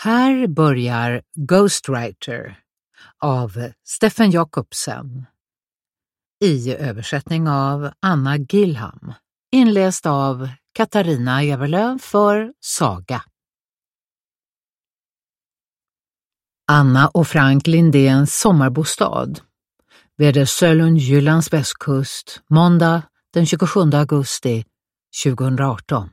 Här börjar Ghostwriter av Stefan Jakobsen i översättning av Anna Gillham, inläst av Katarina Everlöv för Saga. Anna och Frank Lindéns sommarbostad vid Sölund-Jyllands västkust, måndag den 27 augusti 2018.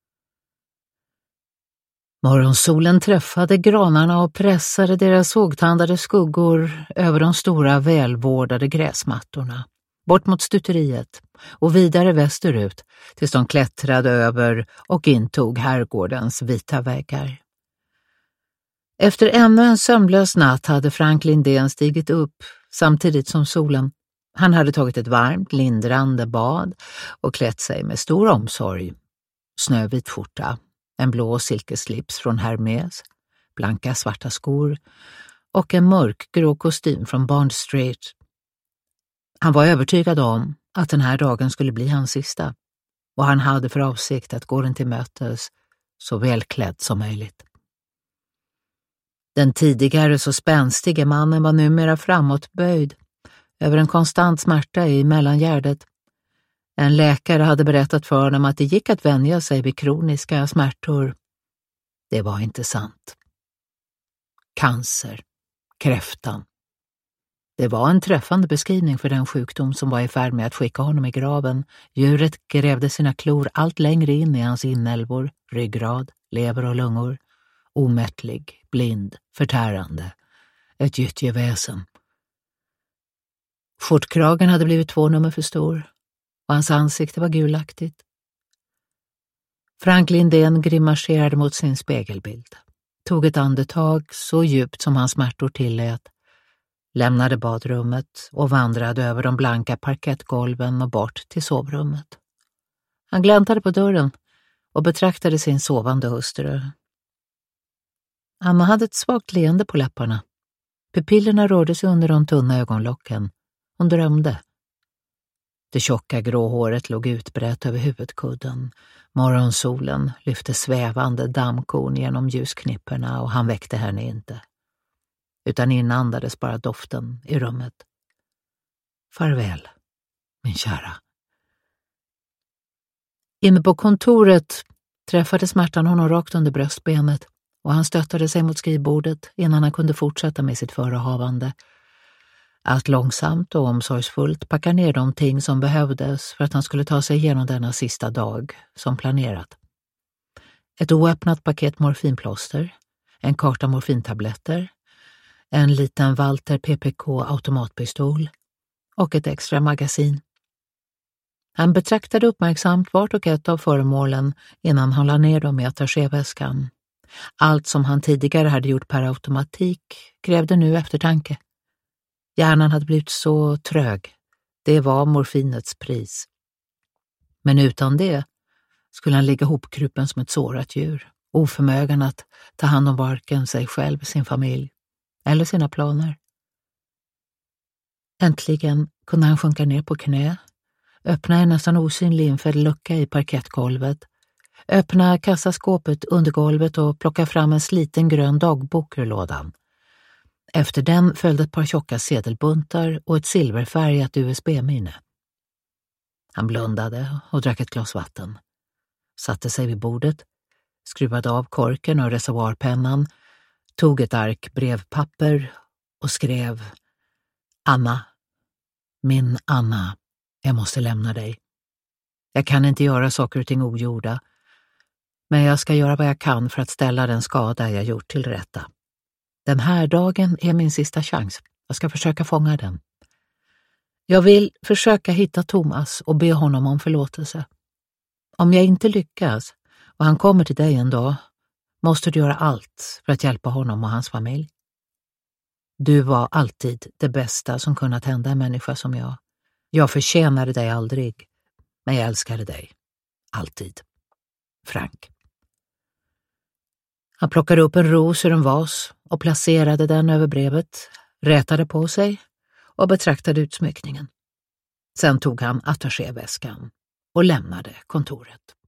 Morgonsolen träffade granarna och pressade deras sågtandade skuggor över de stora välvårdade gräsmattorna, bort mot stuteriet och vidare västerut tills de klättrade över och intog herrgårdens vita väggar. Efter ännu en sömnlös natt hade Frank Lindén stigit upp samtidigt som solen. Han hade tagit ett varmt, lindrande bad och klätt sig med stor omsorg. Snövit skjorta, en blå silkeslips från Hermes, blanka svarta skor och en mörkgrå kostym från Bond Street. Han var övertygad om att den här dagen skulle bli hans sista och han hade för avsikt att gå den till mötes så välklädd som möjligt. Den tidigare så spänstiga mannen var numera framåtböjd över en konstant smärta i mellangärdet. En läkare hade berättat för honom att det gick att vänja sig vid kroniska smärtor. Det var inte sant. Cancer, kräftan. Det var en träffande beskrivning för den sjukdom som var i färd med att skicka honom i graven. Djuret grävde sina klor allt längre in i hans inälvor, ryggrad, lever och lungor. Omättlig, blind, förtärande. Ett gyttjeväsen. Skjortkragen hade blivit 2 nummer för stor och hans ansikte var gulaktigt. Frank Lindén grimaserade mot sin spegelbild. Tog ett andetag så djupt som hans smärtor tillät. Lämnade badrummet och vandrade över de blanka parkettgolven och bort till sovrummet. Han gläntade på dörren och betraktade sin sovande hustru. Anna hade ett svagt leende på läpparna. Pupillerna rörde sig under de tunna ögonlocken. Hon drömde. Det tjocka grå håret låg utbrett över huvudkudden. Morgonsolen lyfte svävande dammkorn genom ljusknipporna och han väckte henne inte. Utan inandades bara doften i rummet. Farväl, min kära. Inne på kontoret träffade smärtan honom rakt under bröstbenet och han stöttade sig mot skrivbordet innan han kunde fortsätta med sitt förehavande. Att långsamt och omsorgsfullt packa ner de ting som behövdes för att han skulle ta sig igenom denna sista dag som planerat. Ett oöppnat paket morfinplåster, en karta morfintabletter, en liten Walter PPK automatpistol och ett extra magasin. Han betraktade uppmärksamt vart och ett av föremålen innan han la ner dem i attachéväskan. Allt som han tidigare hade gjort per automatik krävde nu eftertanke. Hjärnan hade blivit så trög. Det var morfinets pris. Men utan det skulle han ligga hopkrupen som ett sårat djur, oförmögen att ta hand om varken sig själv, sin familj eller sina planer. Äntligen kunde han sjunka ner på knä, öppna en nästan osynlig infälld lucka i parkettgolvet, öppna kassaskåpet under golvet och plocka fram en sliten grön dagbok ur lådan. Efter den följde ett par tjocka sedelbuntar och ett silverfärgat USB-minne. Han blundade och drack ett glas vatten. Satte sig vid bordet, skruvade av korken och reservoarpennan, tog ett ark brevpapper och skrev: Anna, min Anna, jag måste lämna dig. Jag kan inte göra saker och ting ogjorda, men jag ska göra vad jag kan för att ställa den skada jag gjort till rätta. Den här dagen är min sista chans. Jag ska försöka fånga den. Jag vill försöka hitta Thomas och be honom om förlåtelse. Om jag inte lyckas och han kommer till dig en dag, måste du göra allt för att hjälpa honom och hans familj. Du var alltid det bästa som kunnat hända en människa som jag. Jag förtjänade dig aldrig, men jag älskade dig. Alltid. Frank. Han plockade upp en ros ur en vas och placerade den över brevet, rätade på sig och betraktade utsmyckningen. Sen tog han attachéväskan och lämnade kontoret.